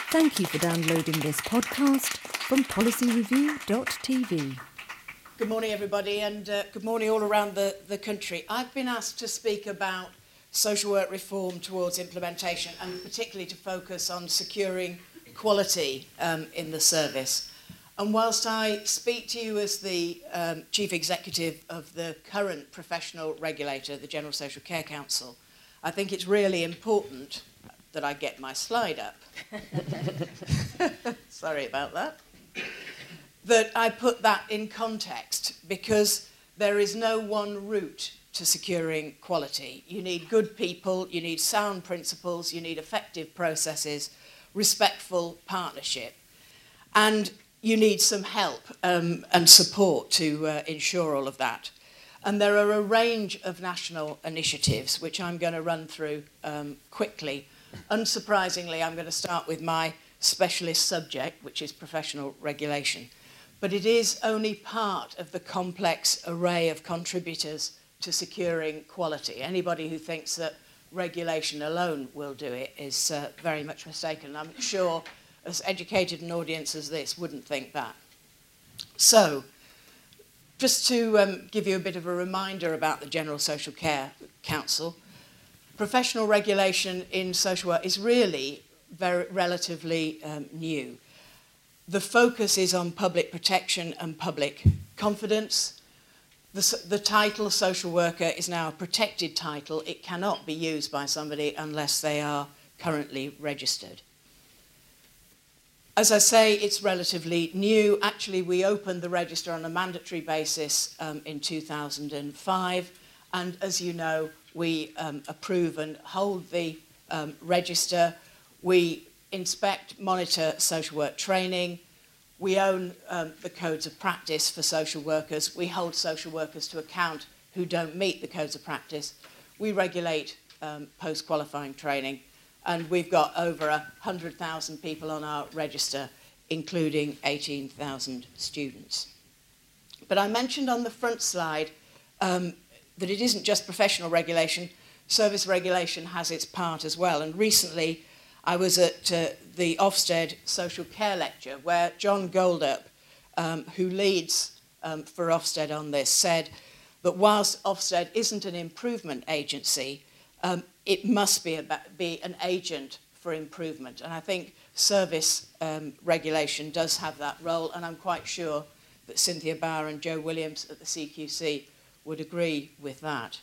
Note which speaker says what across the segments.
Speaker 1: Thank you for downloading this podcast from policyreview.tv.
Speaker 2: Good morning, everybody, and good morning all around the country. I've been asked to speak about social work reform towards implementation, and particularly to focus on securing quality in the service. And whilst I speak to you as the Chief Executive of the current professional regulator, the General Social Care Council, I think it's really important that I get my slide up. Sorry about that. That I put that in context, because there is no one route to securing quality. You need good people, you need sound principles, you need effective processes, respectful partnership, and you need some help and support to ensure all of that. And there are a range of national initiatives which I'm going to run through quickly. Unsurprisingly, I'm going to start with my specialist subject, which is professional regulation. But it is only part of the complex array of contributors to securing quality. Anybody who thinks that regulation alone will do it is very much mistaken. I'm sure as educated an audience as this wouldn't think that. So, just to give you a bit of a reminder about the General Social Care Council, professional regulation in social work is really relatively new. The focus is on public protection and public confidence. The title social worker is now a protected title. It cannot be used by somebody unless they are currently registered. As I say, it's relatively new. Actually, we opened the register on a mandatory basis in 2005. And as you know, we approve and hold the register. We inspect, monitor social work training. We own the codes of practice for social workers. We hold social workers to account who don't meet the codes of practice. We regulate post-qualifying training. And we've got over 100,000 people on our register, including 18,000 students. But I mentioned on the front slide that it isn't just professional regulation. Service regulation has its part as well. And recently, I was at the Ofsted Social Care Lecture, where John Goldup, who leads for Ofsted on this, said that whilst Ofsted isn't an improvement agency, it must be an agent for improvement. And I think service regulation does have that role, and I'm quite sure that Cynthia Bauer and Joe Williams at the CQC would agree with that.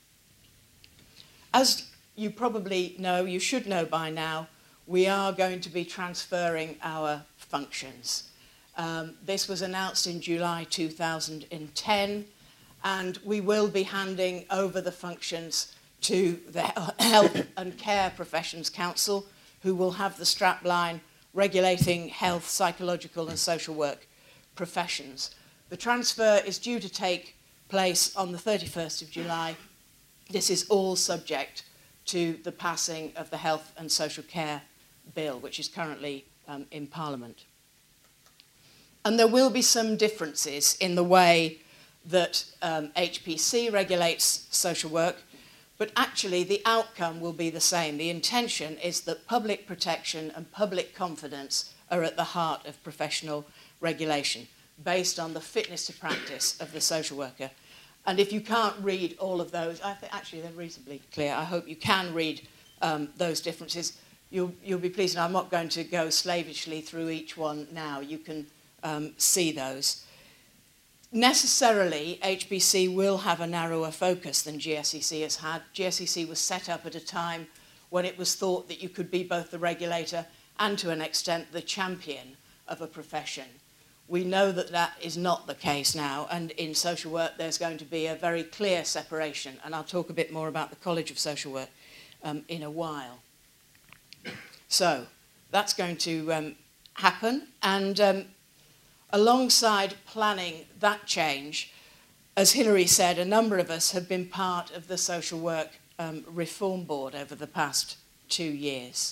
Speaker 2: As you probably know, you should know by now, we are going to be transferring our functions. This was announced in July 2010, and we will be handing over the functions to the Health and Care Professions Council, who will have the strapline regulating health, psychological and social work professions. The transfer is due to take place on the 31st of July. This is all subject to the passing of the Health and Social Care Bill, which is currently in Parliament. And there will be some differences in the way that HPC regulates social work, but actually the outcome will be the same. The intention is that public protection and public confidence are at the heart of professional regulation, based on the fitness to practice of the social worker. And if you can't read all of those, actually they're reasonably clear. I hope you can read those differences. You'll be pleased, and I'm not going to go slavishly through each one now. You can see those. Necessarily, HPC will have a narrower focus than GSEC has had. GSEC was set up at a time when it was thought that you could be both the regulator and, to an extent, the champion of a profession. We know that that is not the case now, and in social work there's going to be a very clear separation, and I'll talk a bit more about the College of Social Work in a while. So that's going to happen, and alongside planning that change, as Hilary said, a number of us have been part of the Social Work Reform Board over the past 2 years.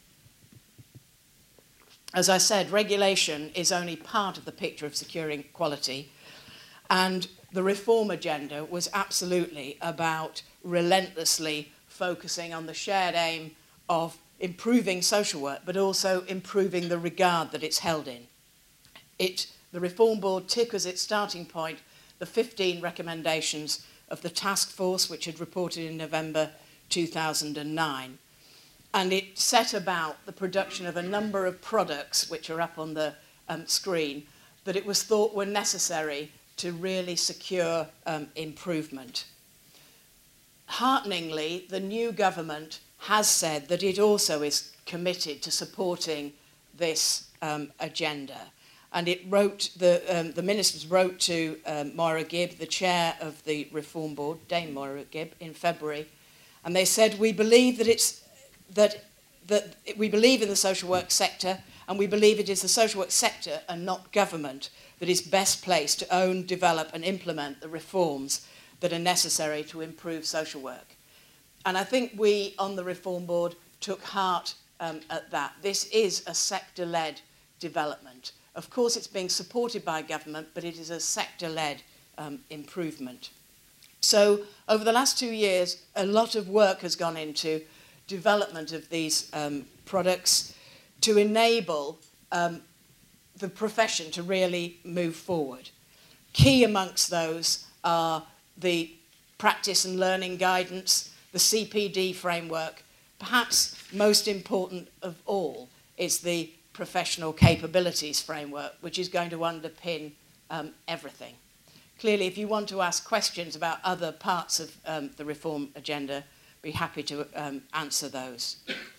Speaker 2: As I said, regulation is only part of the picture of securing quality, and the reform agenda was absolutely about relentlessly focusing on the shared aim of improving social work, but also improving the regard that it's held in. The Reform Board took as its starting point the 15 recommendations of the task force, which had reported in November 2009. And it set about the production of a number of products, which are up on the screen, that it was thought were necessary to really secure improvement. Hearteningly, the new government has said that it also is committed to supporting this agenda. And it wrote, the ministers wrote to Moira Gibb, the chair of the Reform Board, Dame Moira Gibb, in February, and they said, we believe that we believe in the social work sector, and we believe it is the social work sector and not government that is best placed to own, develop and implement the reforms that are necessary to improve social work. And I think we on the Reform Board took heart at that. This is a sector-led development. Of course, it's being supported by government, but it is a sector-led improvement. So over the last 2 years, a lot of work has gone into development of these products to enable the profession to really move forward. Key amongst those are the practice and learning guidance, the CPD framework. Perhaps most important of all is the professional capabilities framework, which is going to underpin everything. Clearly, if you want to ask questions about other parts of the reform agenda, be happy to answer those.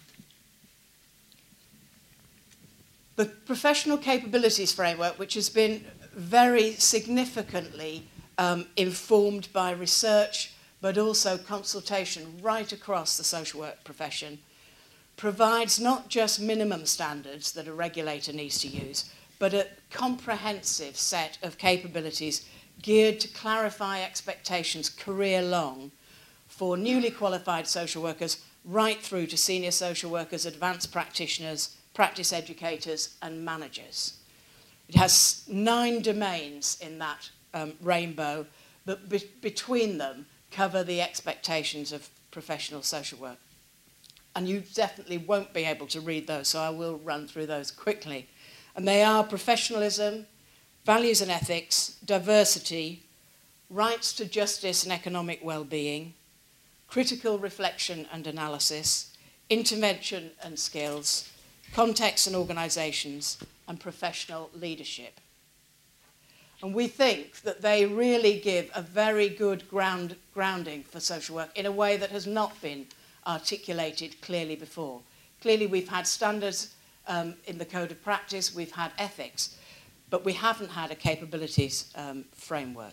Speaker 2: The professional capabilities framework, which has been very significantly informed by research, but also consultation right across the social work profession, provides not just minimum standards that a regulator needs to use, but a comprehensive set of capabilities geared to clarify expectations career-long for newly qualified social workers right through to senior social workers, advanced practitioners, practice educators and managers. It has 9 domains in that rainbow that between them cover the expectations of professional social work. And you definitely won't be able to read those, so I will run through those quickly. And they are professionalism, values and ethics, diversity, rights to justice and economic well-being, critical reflection and analysis, intervention and skills, contexts and organisations, and professional leadership. And we think that they really give a very good grounding for social work in a way that has not been articulated clearly before. Clearly, we've had standards in the Code of Practice, we've had ethics, but we haven't had a capabilities framework.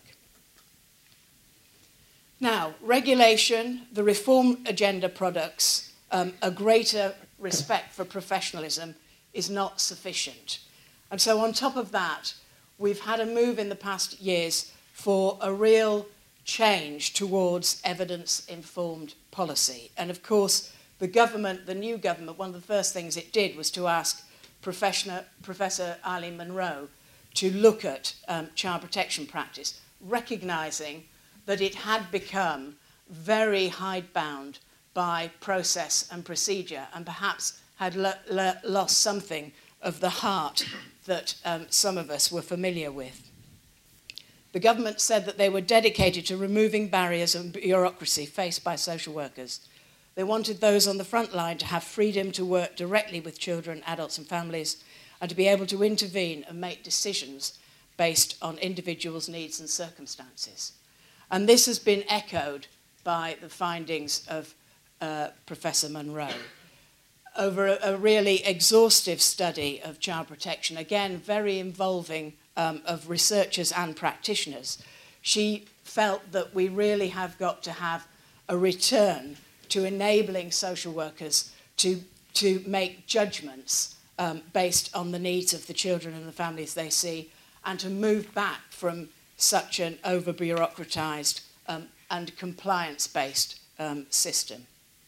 Speaker 2: Now, regulation, the reform agenda products, a greater respect for professionalism is not sufficient. And so on top of that, we've had a move in the past years for a real change towards evidence-informed policy. And of course, the government, the new government, one of the first things it did was to ask Professor Eileen Munro to look at child protection practice, recognising that it had become very hidebound by process and procedure and perhaps had lost something of the heart that some of us were familiar with. The government said that they were dedicated to removing barriers and bureaucracy faced by social workers. They wanted those on the front line to have freedom to work directly with children, adults and families, and to be able to intervene and make decisions based on individuals' needs and circumstances. And this has been echoed by the findings of Professor Munro. Over a really exhaustive study of child protection, again, very involving of researchers and practitioners, she felt that we really have got to have a return to enabling social workers to make judgments based on the needs of the children and the families they see, and to move back from such an over-bureaucratized and compliance-based system.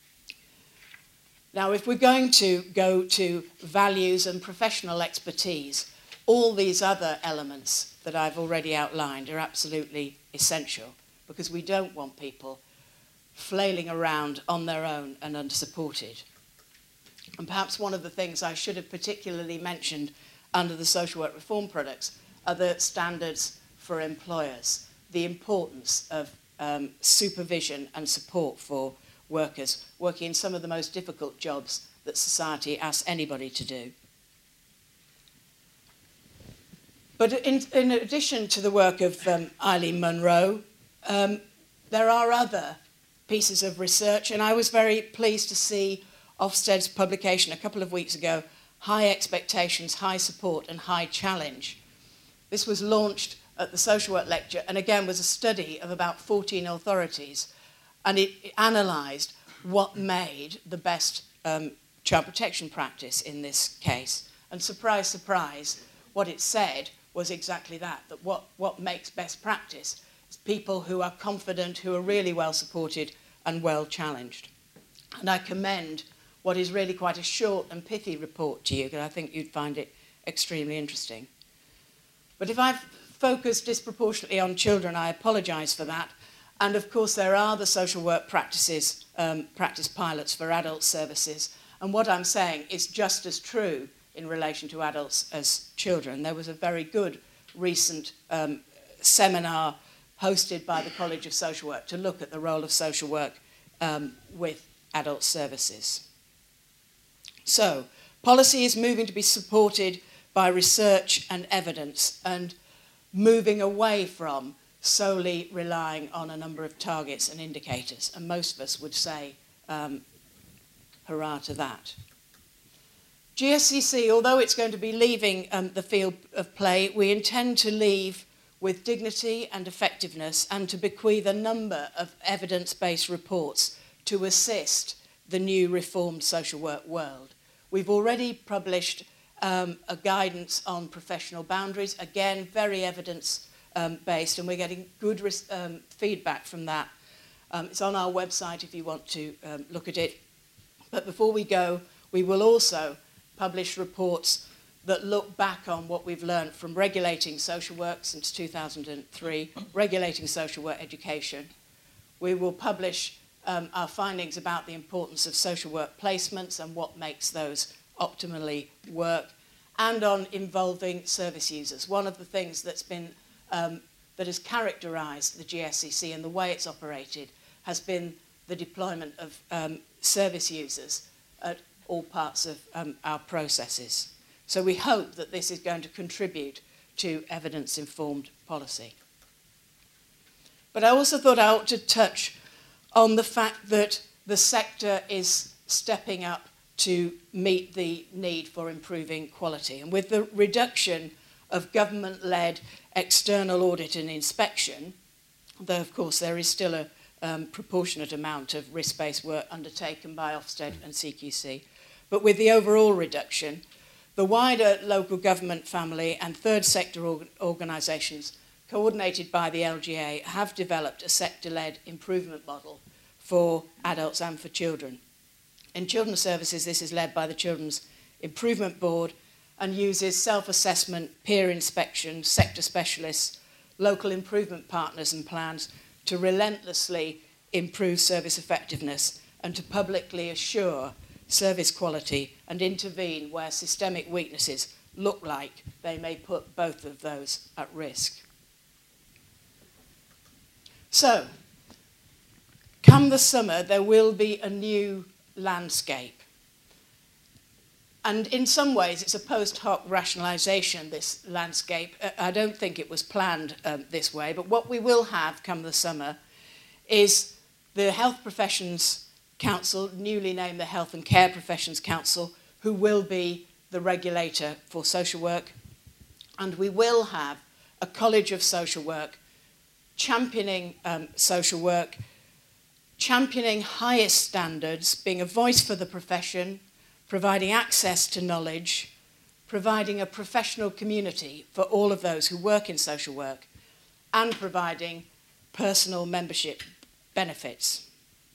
Speaker 2: Now, if we're going to go to values and professional expertise, all these other elements that I've already outlined are absolutely essential, because we don't want people flailing around on their own and unsupported. And perhaps one of the things I should have particularly mentioned under the social work reform products are the standards for employers, the importance of supervision and support for workers working in some of the most difficult jobs that society asks anybody to do. But in addition to the work of Eileen Munro, there are other pieces of research, and I was very pleased to see Ofsted's publication a couple of weeks ago, High Expectations, High Support and High Challenge. This was launched at the Social Work Lecture and again was a study of about 14 authorities, and it analysed what made the best child protection practice in this case. And surprise, surprise, what it said was exactly that what makes best practice is people who are confident, who are really well supported and well challenged. And I commend what is really quite a short and pithy report to you, because I think you'd find it extremely interesting. But if I've focused disproportionately on children, I apologise for that. And of course, there are the social work practice pilots for adult services. And what I'm saying is just as true in relation to adults as children. There was a very good recent seminar hosted by the College of Social Work to look at the role of social work with adult services. So, policy is moving to be supported by research and evidence and moving away from solely relying on a number of targets and indicators. And most of us would say, hurrah to that. GSCC, although it's going to be leaving the field of play, we intend to leave with dignity and effectiveness and to bequeath a number of evidence-based reports to assist the new reformed social work world. We've already published a guidance on professional boundaries, again, very evidence-based, and we're getting good feedback from that. It's on our website if you want to look at it. But before we go, we will also publish reports that look back on what we've learned from regulating social work since 2003, regulating social work education. We will publish our findings about the importance of social work placements and what makes those optimally work, and on involving service users. One of the things that's been, that has characterised the GSCC and the way it's operated has been the deployment of service users at all parts of our processes. So we hope that this is going to contribute to evidence-informed policy. But I also thought I ought to touch on the fact that the sector is stepping up to meet the need for improving quality. And with the reduction of government-led external audit and inspection, though of course there is still a proportionate amount of risk-based work undertaken by Ofsted and CQC, but with the overall reduction, the wider local government family and third sector organisations coordinated by the LGA have developed a sector-led improvement model for adults and for children. In children's services, this is led by the Children's Improvement Board and uses self-assessment, peer inspection, sector specialists, local improvement partners and plans to relentlessly improve service effectiveness and to publicly assure service quality and intervene where systemic weaknesses look like they may put both of those at risk. So, come the summer, there will be a new landscape. And in some ways, it's a post hoc rationalisation, this landscape. I don't think it was planned this way, but what we will have come the summer is the Health Professions Council, newly named the Health and Care Professions Council, who will be the regulator for social work. And we will have a College of Social Work championing social work, championing highest standards, being a voice for the profession, providing access to knowledge, providing a professional community for all of those who work in social work, and providing personal membership benefits.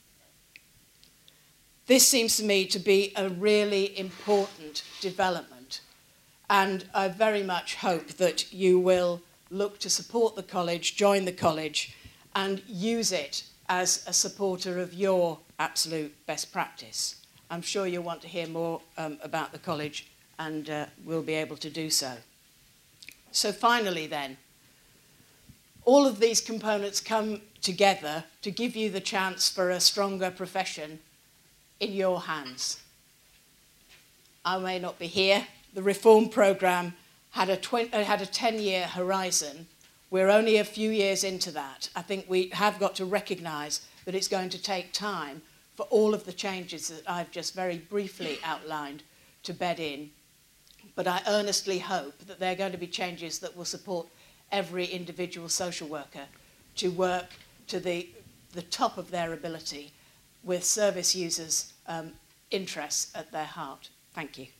Speaker 2: This seems to me to be a really important development, and I very much hope that you will look to support the college, join the college, and use it as a supporter of your absolute best practice. I'm sure you'll want to hear more about the college, and we'll be able to do so. So finally then, all of these components come together to give you the chance for a stronger profession in your hands. I may not be here. The reform programme had a 10-year horizon. We're only a few years into that. I think we have got to recognise that it's going to take time for all of the changes that I've just very briefly outlined to bed in. But I earnestly hope that they're going to be changes that will support every individual social worker to work to the top of their ability with service users' interests at their heart. Thank you.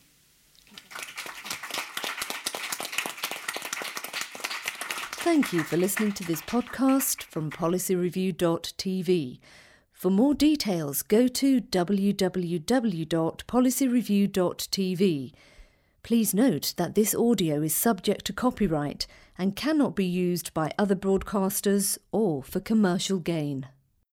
Speaker 1: Thank you for listening to this podcast from policyreview.tv. For more details, go to www.policyreview.tv. Please note that this audio is subject to copyright and cannot be used by other broadcasters or for commercial gain.